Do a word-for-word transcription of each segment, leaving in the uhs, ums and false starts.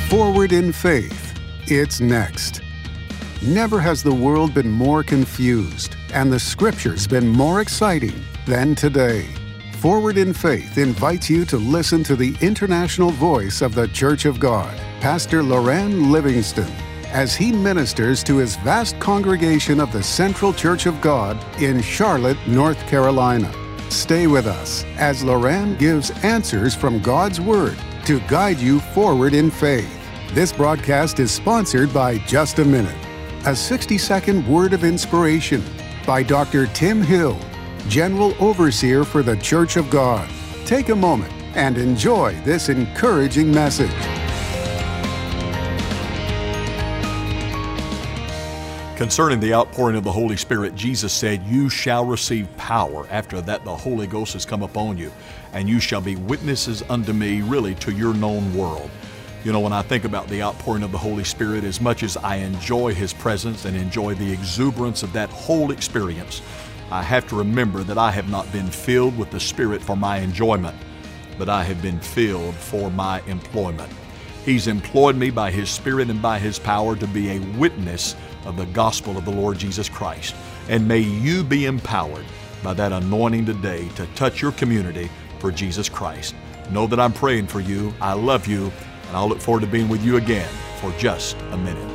Forward in Faith. It's next. Never has the world been more confused and the Scriptures been more exciting than today. Forward in Faith invites you to listen to the international voice of the Church of God, Pastor Loran Livingston, as he ministers to his vast congregation of the Central Church of God in Charlotte, North Carolina. Stay with us as Loran gives answers from God's Word to guide you forward in faith. This broadcast is sponsored by Just a Minute, a sixty-second word of inspiration by Doctor Tim Hill, General Overseer for the Church of God. Take a moment and enjoy this encouraging message. Concerning the outpouring of the Holy Spirit, Jesus said, "You shall receive power. After that, the Holy Ghost has come upon you, and you shall be witnesses unto me," really, to your known world. You know, when I think about the outpouring of the Holy Spirit, as much as I enjoy His presence and enjoy the exuberance of that whole experience, I have to remember that I have not been filled with the Spirit for my enjoyment, but I have been filled for my employment. He's employed me by His Spirit and by His power to be a witness of the gospel of the Lord Jesus Christ. And may you be empowered by that anointing today to touch your community for Jesus Christ. Know that I'm praying for you. I love you. And I'll look forward to being with you again for Just a Minute.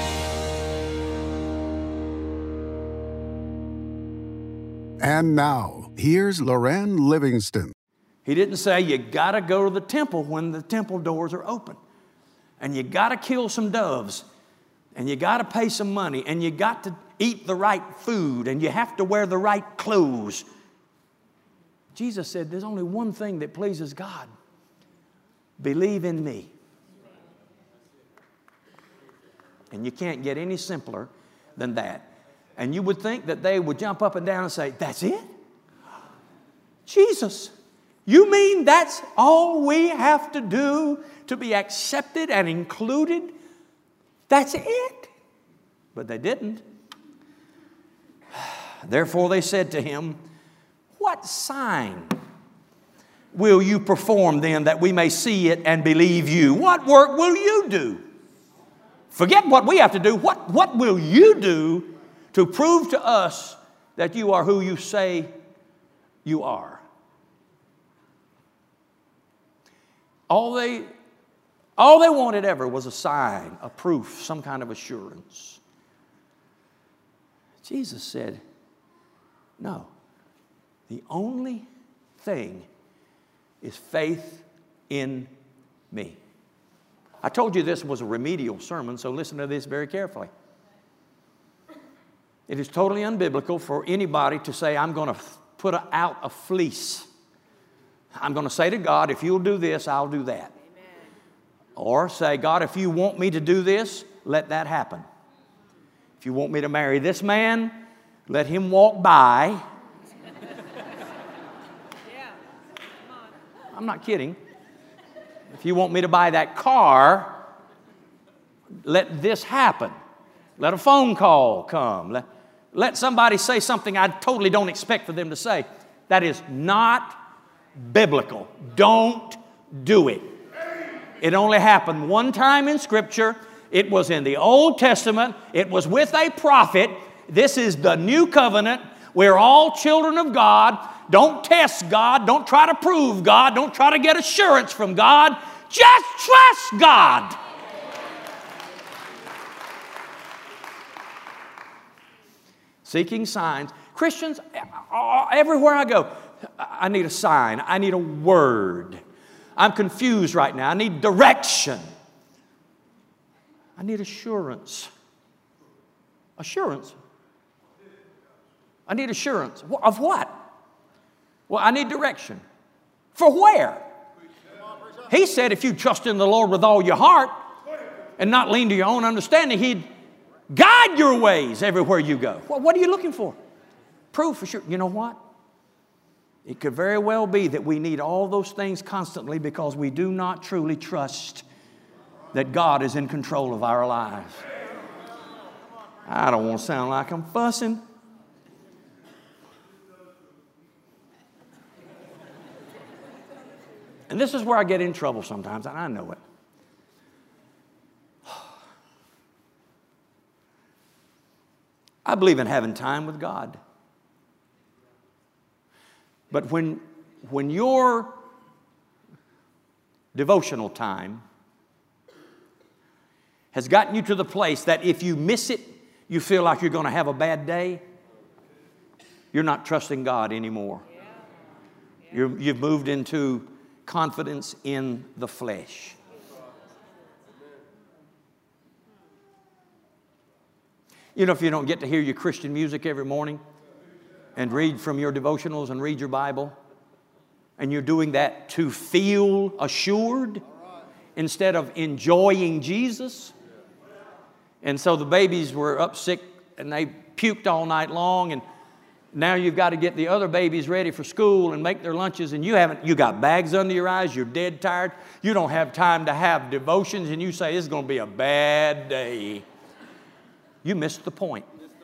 And now, here's Loran Livingston. He didn't say you got to go to the temple when the temple doors are open. And you got to kill some doves. And you got to pay some money. And you got to eat the right food. And you have to wear the right clothes. Jesus said there's only one thing that pleases God. Believe in me. And you can't get any simpler than that. And you would think that they would jump up and down and say, "That's it? Jesus, you mean that's all we have to do to be accepted and included? That's it?" But they didn't. Therefore they said to him, "What sign will you perform then that we may see it and believe you? What work will you do?" Forget what we have to do. What, what will you do to prove to us that you are who you say you are? All they, all they wanted ever was a sign, a proof, some kind of assurance. Jesus said, no. The only thing is faith in me. I told you this was a remedial sermon, so listen to this very carefully. It is totally unbiblical for anybody to say, "I'm going to put out a fleece. I'm going to say to God, if you'll do this, I'll do that." Amen. Or say, "God, if you want me to do this, let that happen. If you want me to marry this man, let him walk by." Yeah. Come on. I'm not kidding. If you want me to buy that car, let this happen. Let a phone call come. Let, let somebody say something I totally don't expect for them to say. That is not biblical. Don't do it. It only happened one time in Scripture. It was in the Old Testament. It was with a prophet. This is the new covenant. We're all children of God. Don't test God. Don't try to prove God. Don't try to get assurance from God. Just trust God. Seeking signs. Christians, everywhere I go, I need a sign. I need a word. I'm confused right now. I need direction. I need assurance. Assurance. I need assurance. Of what? Well, I need direction. For where? He said if you trust in the Lord with all your heart and not lean to your own understanding, He'd guide your ways everywhere you go. Well, what are you looking for? Proof for sure. You know what? It could very well be that we need all those things constantly because we do not truly trust that God is in control of our lives. I don't want to sound like I'm fussing. And this is where I get in trouble sometimes, and I know it. I believe in having time with God. But when, when your devotional time has gotten you to the place that if you miss it, you feel like you're going to have a bad day, you're not trusting God anymore. You're, you've moved into confidence in the flesh. You know, if you don't get to hear your Christian music every morning and read from your devotionals and read your Bible, and you're doing that to feel assured instead of enjoying Jesus. And so the babies were up sick and they puked all night long, and now you've got to get the other babies ready for school and make their lunches, and you haven't, you got bags under your eyes, you're dead tired, you don't have time to have devotions, and you say, this is going to be a bad day. You missed the point.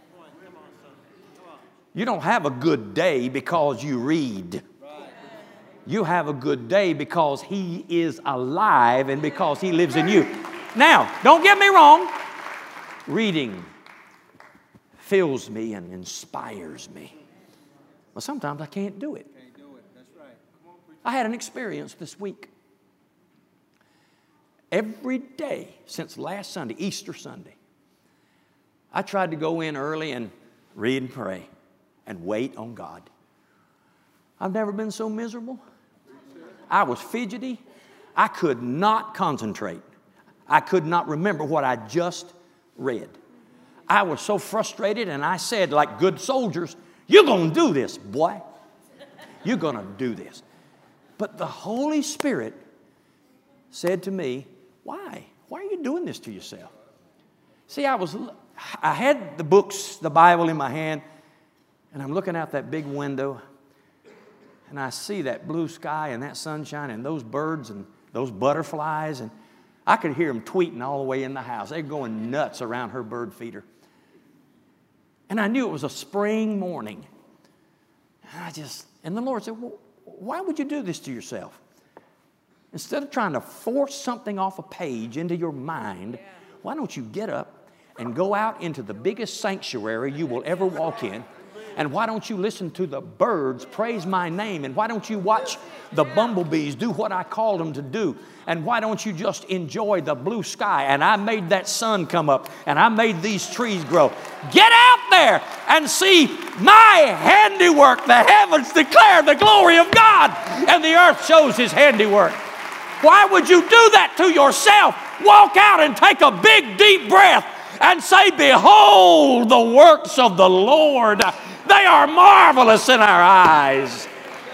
You don't have a good day because you read. You have a good day because He is alive and because He lives in you. Now, don't get me wrong. Reading fills me and inspires me. But sometimes I can't do it. I had an experience this week. Every day since last Sunday, Easter Sunday, I tried to go in early and read and pray and wait on God. I've never been so miserable. I was fidgety. I could not concentrate. I could not remember what I just read. I was so frustrated, and I said, like good soldiers, you're going to do this, boy. You're going to do this. But the Holy Spirit said to me, why? Why are you doing this to yourself? See, I was, I had the books, the Bible in my hand, and I'm looking out that big window, and I see that blue sky and that sunshine and those birds and those butterflies, and I could hear them tweeting all the way in the house. They're going nuts around her bird feeder. And I knew it was a spring morning. And I just, and the Lord said, well, why would you do this to yourself? Instead of trying to force something off a page into your mind, why don't you get up and go out into the biggest sanctuary you will ever walk in? And why don't you listen to the birds praise my name? And why don't you watch the bumblebees do what I called them to do? And why don't you just enjoy the blue sky? And I made that sun come up, and I made these trees grow. Get out there and see my handiwork. The heavens declare the glory of God, and the earth shows His handiwork. Why would you do that to yourself? Walk out and take a big, deep breath and say, behold the works of the Lord. They are marvelous in our eyes.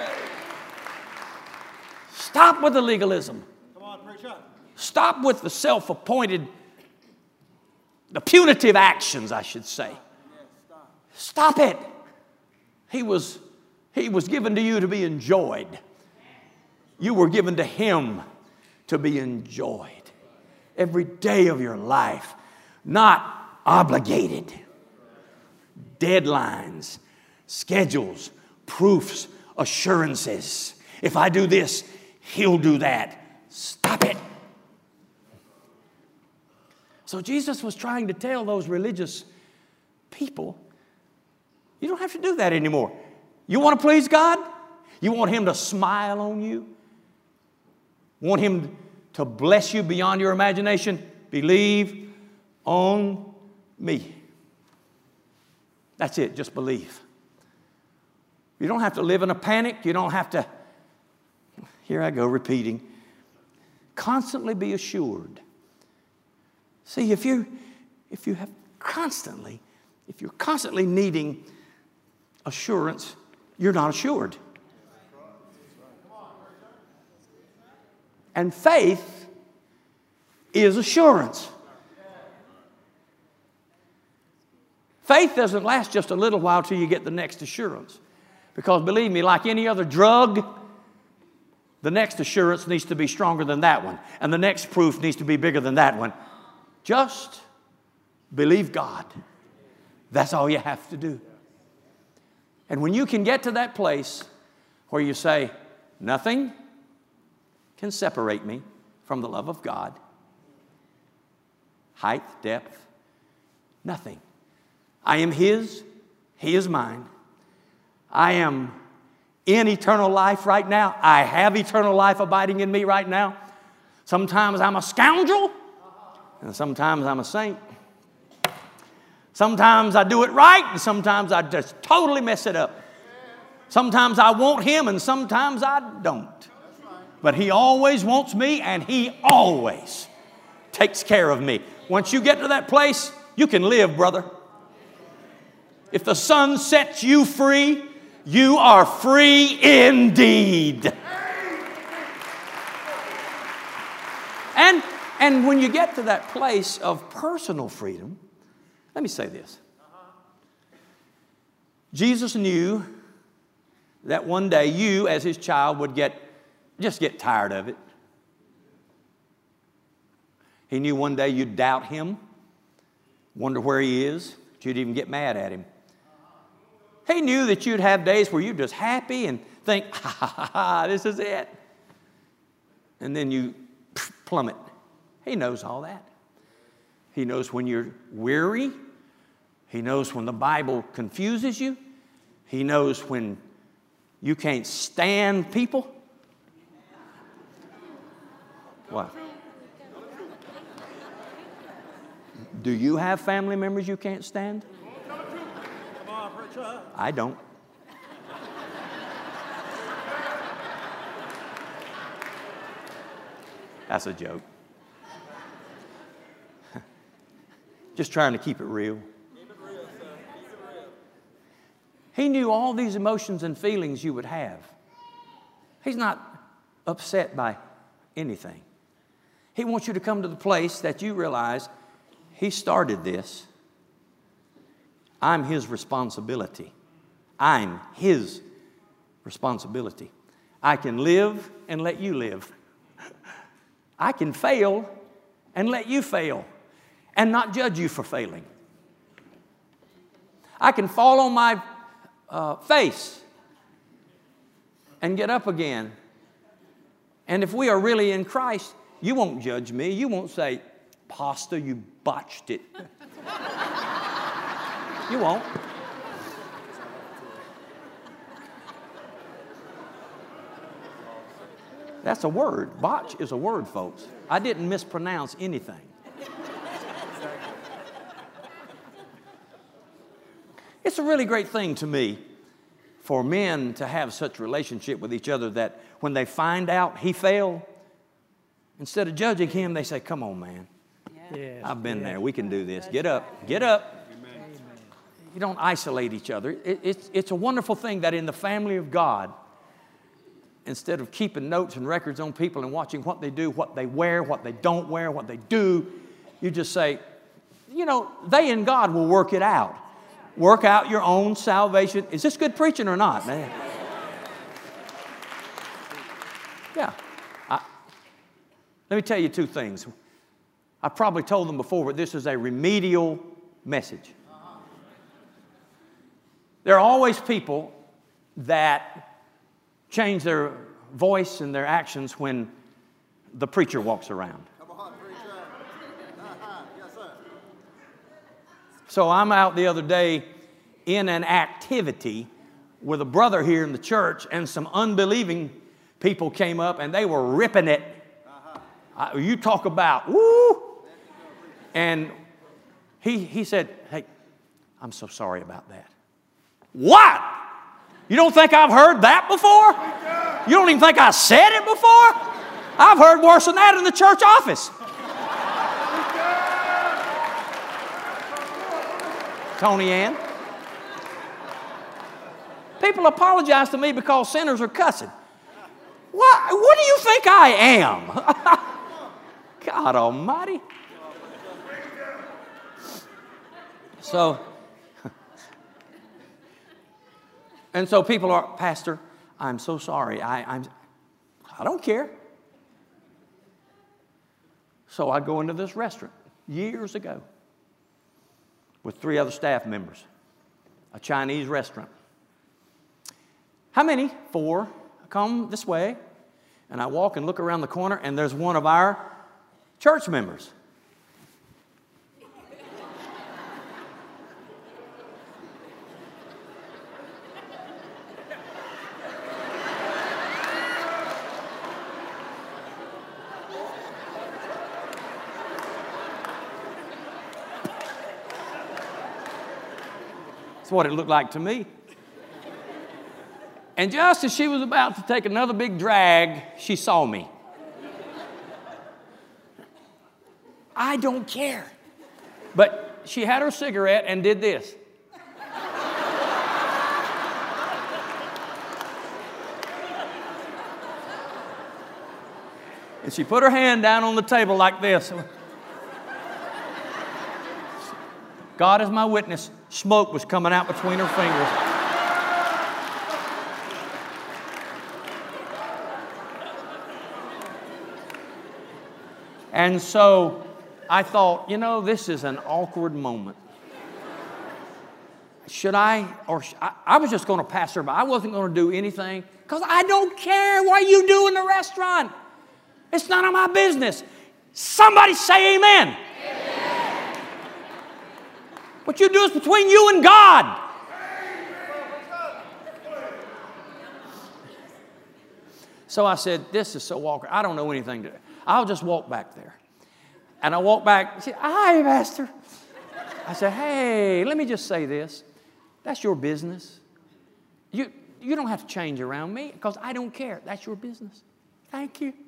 Stop with the legalism. Come on, preach up. Stop with the self-appointed, the punitive actions, I should say. Stop it. He was, he was given to you to be enjoyed. You were given to Him to be enjoyed every day of your life, not obligated. Deadlines, schedules, proofs, assurances. If I do this, He'll do that. Stop it. So Jesus was trying to tell those religious people, you don't have to do that anymore. You want to please God? You want Him to smile on you? Want Him to bless you beyond your imagination? Believe on me. That's it, just believe. You don't have to live in a panic. You don't have to, here I go repeating, constantly be assured. See, if you if you have constantly, if you're constantly needing assurance, you're not assured. And faith is assurance. Faith doesn't last just a little while till you get the next assurance. Because believe me, like any other drug, the next assurance needs to be stronger than that one. And the next proof needs to be bigger than that one. Just believe God. That's all you have to do. And when you can get to that place where you say, nothing can separate me from the love of God, height, depth, nothing. I am His. He is mine. I am in eternal life right now. I have eternal life abiding in me right now. Sometimes I'm a scoundrel, and sometimes I'm a saint. Sometimes I do it right, and sometimes I just totally mess it up. Sometimes I want Him, and sometimes I don't. But He always wants me, and He always takes care of me. Once you get to that place, you can live, brother. If the Son sets you free, you are free indeed. And, and when you get to that place of personal freedom, let me say this. Jesus knew that one day you, as His child, would get just get tired of it. He knew one day you'd doubt Him, wonder where He is, that you'd even get mad at Him. He knew that you'd have days where you're just happy and think, ha, ha, ha, ha, this is it. And then you plummet. He knows all that. He knows when you're weary. He knows when the Bible confuses you. He knows when you can't stand people. What? Do you have family members you can't stand? I don't. That's a joke. Just trying to keep it real. He knew all these emotions and feelings you would have. He's not upset by anything. He wants you to come to the place that you realize He started this. I'm His responsibility. I'm His responsibility. I can live and let you live. I can fail and let you fail and not judge you for failing. I can fall on my uh, face and get up again. And if we are really in Christ, you won't judge me. You won't say, Pastor, you botched it. You won't. That's a word. Botch is a word, folks. I didn't mispronounce anything. It's a really great thing to me for men to have such a relationship with each other that when they find out he failed, instead of judging him, they say, come on, man. Yes, I've been yes. there. We can do this. Get up. Get up. Amen. You don't isolate each other. It, it's, it's a wonderful thing that in the family of God, instead of keeping notes and records on people and watching what they do, what they wear, what they don't wear, what they do, you just say, you know, they and God will work it out. Work out your own salvation. Is this good preaching or not, man? Yeah. I, let me tell you two things. I probably told them before, but this is a remedial message. There are always people that change their voice and their actions when the preacher walks around. Come on, preacher. Yes, sir. So I'm out the other day in an activity with a brother here in the church, and some unbelieving people came up and they were ripping it. Uh-huh. I, you talk about, woo! And he, he said, hey, I'm so sorry about that. What? You don't think I've heard that before? You don't even think I said it before? I've heard worse than that in the church office. Tony Ann. People apologize to me because sinners are cussing. What, what do you think I am? God almighty. So, and so people are, Pastor, I'm so sorry. I, I'm, I don't care. So I go into this restaurant years ago with three other staff members, a Chinese restaurant. How many? Four. I come this way, and I walk and look around the corner, and there's one of our church members. That's what it looked like to me. And just as she was about to take another big drag, she saw me. I don't care. But she had her cigarette and did this. And she put her hand down on the table like this. God is my witness. Smoke was coming out between her fingers. And so I thought, you know, this is an awkward moment. Should I, or sh- I, I was just going to pass her by. I wasn't going to do anything because I don't care what you do in the restaurant. It's none of my business. Somebody say amen. Amen. What you do is between you and God. So I said, this is so awkward. I don't know anything to do. I'll just walk back there. And I walked back. She said, hi, Pastor. I said, hey, let me just say this. That's your business. You, you don't have to change around me because I don't care. That's your business. Thank you.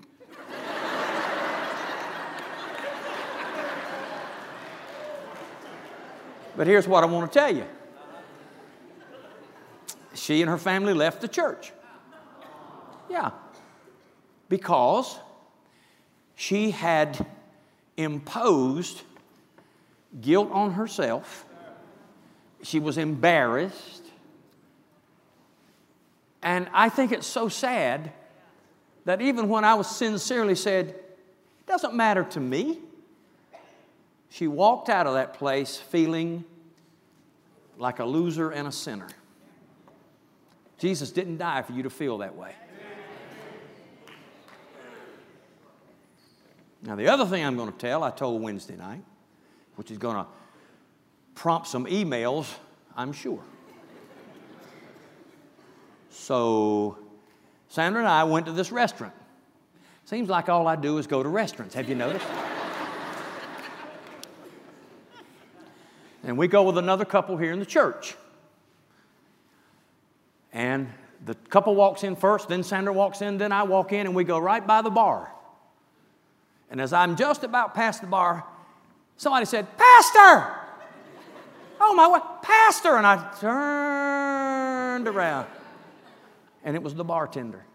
But here's what I want to tell you. She and her family left the church. Yeah. Because she had imposed guilt on herself. She was embarrassed. And I think it's so sad that even when I was sincerely said, it doesn't matter to me, she walked out of that place feeling like a loser and a sinner. Jesus didn't die for you to feel that way. Now, the other thing I'm going to tell, I told Wednesday night, which is going to prompt some emails, I'm sure. So, Sandra and I went to this restaurant. Seems like all I do is go to restaurants. Have you noticed? And we go with another couple here in the church. And the couple walks in first, then Sandra walks in, then I walk in, and we go right by the bar. And as I'm just about past the bar, somebody said, Pastor! Oh, my what? Pastor! And I turned around. And it was the bartender.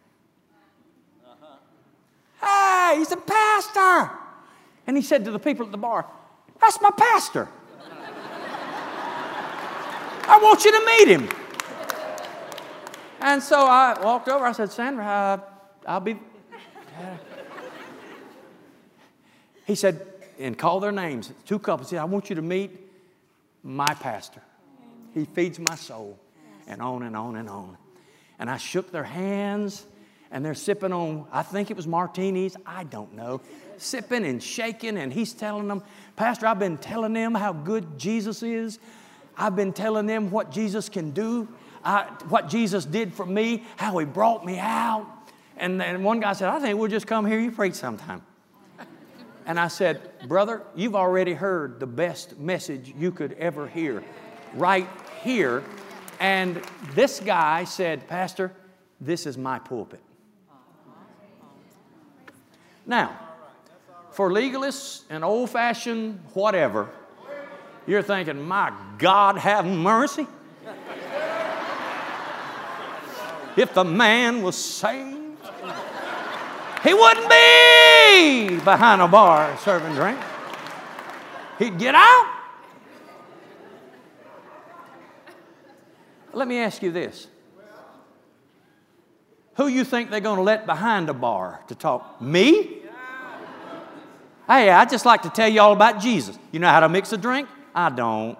Uh-huh. Hey, he's a pastor! And he said to the people at the bar, that's my pastor. I want you to meet him. And so I walked over. I said, Sandra, uh, I'll be... He said, and called their names. Two couples. He said, I want you to meet my pastor. He feeds my soul. And on and on and on. And I shook their hands, and they're sipping on, I think it was martinis. I don't know. Sipping and shaking, and he's telling them, Pastor, I've been telling them how good Jesus is. I've been telling them what Jesus can do, I, what Jesus did for me, how he brought me out. And then one guy said, I think we'll just come hear you preach sometime. And I said, brother, you've already heard the best message you could ever hear right here. And this guy said, Pastor, this is my pulpit. Now, for legalists and old-fashioned whatever, you're thinking, my God, have mercy. If the man was saved, he wouldn't be behind a bar serving drink. He'd get out. Let me ask you this. Who you think they're going to let behind a bar to talk? Me? Hey, I'd just like to tell you all about Jesus. You know how to mix a drink? I don't.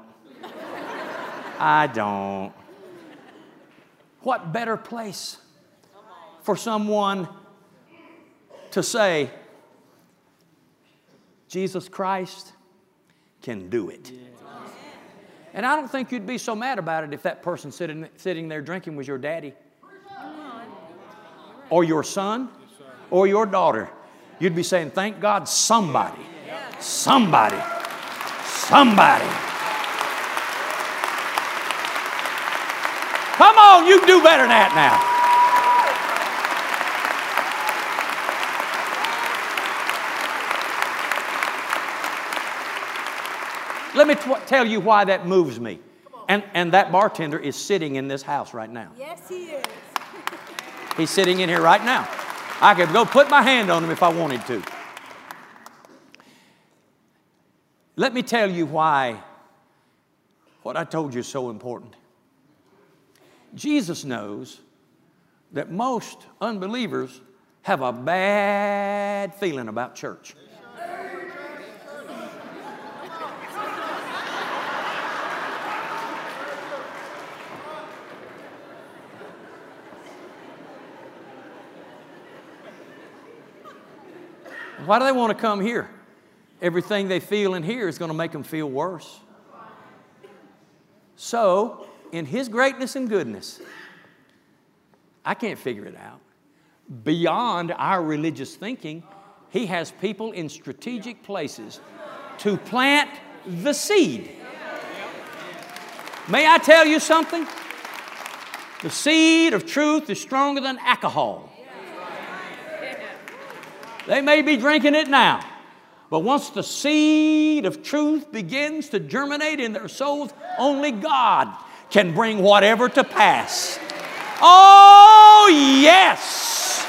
I don't. What better place for someone to say, Jesus Christ can do it. And I don't think you'd be so mad about it if that person sitting, sitting there drinking was your daddy or your son or your daughter. You'd be saying, thank God somebody, somebody, somebody Come on, you can do better than that now. Let me t- tell you why that moves me. And, and that bartender is sitting in this house right now. Yes, he is. He's sitting in here right now. I could go put my hand on him if I wanted to. Let me tell you why what I told you is so important. Jesus knows that most unbelievers have a bad feeling about church. Why do they want to come here? Everything they feel in here is going to make them feel worse. So, in His greatness and goodness, I can't figure it out. Beyond our religious thinking, He has people in strategic places to plant the seed. May I tell you something? The seed of truth is stronger than alcohol. They may be drinking it now, but once the seed of truth begins to germinate in their souls, only God can bring whatever to pass. Oh, yes!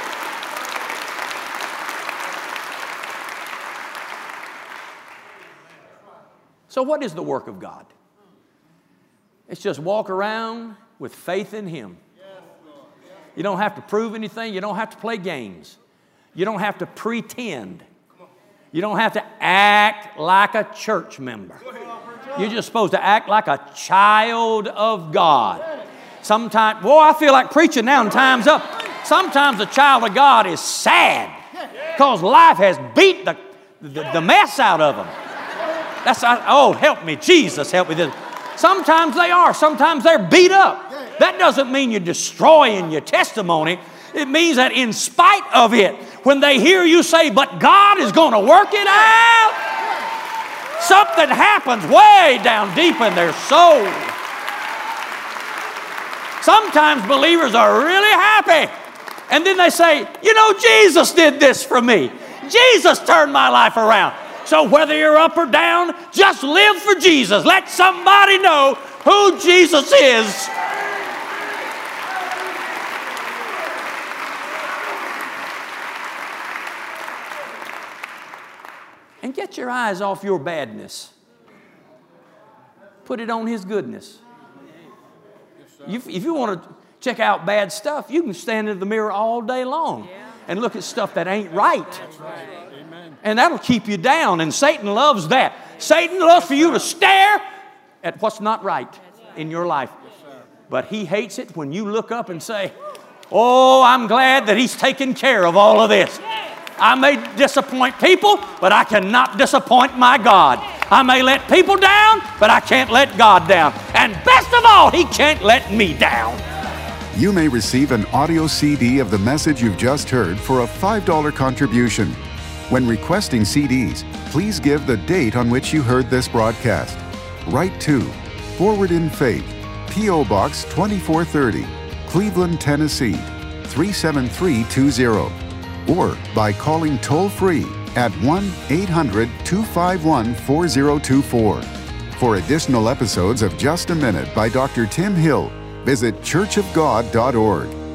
So what is the work of God? It's just walk around with faith in Him. You don't have to prove anything. You don't have to play games. You don't have to pretend. You don't have to act like a church member. You're just supposed to act like a child of God. Sometimes, boy, I feel like preaching now and time's up. Sometimes a child of God is sad because life has beat the, the, the mess out of them. That's, oh, help me, Jesus, help me. This. Sometimes they are. Sometimes they're beat up. That doesn't mean you're destroying your testimony. It means that in spite of it, when they hear you say, but God is going to work it out, something happens way down deep in their soul. Sometimes believers are really happy. And then they say, you know, Jesus did this for me. Jesus turned my life around. So whether you're up or down, just live for Jesus. Let somebody know who Jesus is. And get your eyes off your badness. Put it on His goodness. You, if you want to check out bad stuff, you can stand in the mirror all day long and look at stuff that ain't right. And that'll keep you down. And Satan loves that. Satan loves for you to stare at what's not right in your life. But he hates it when you look up and say, oh, I'm glad that He's taken care of all of this. I may disappoint people, but I cannot disappoint my God. I may let people down, but I can't let God down. And best of all, He can't let me down. You may receive an audio C D of the message you've just heard for a five dollar contribution. When requesting C Ds, please give the date on which you heard this broadcast. Write to Forward in Faith, P O Box twenty-four thirty, Cleveland, Tennessee three seven three two zero. Or by calling toll-free at one eight hundred two five one four zero two four. For additional episodes of Just a Minute by Doctor Tim Hill, visit church of god dot org.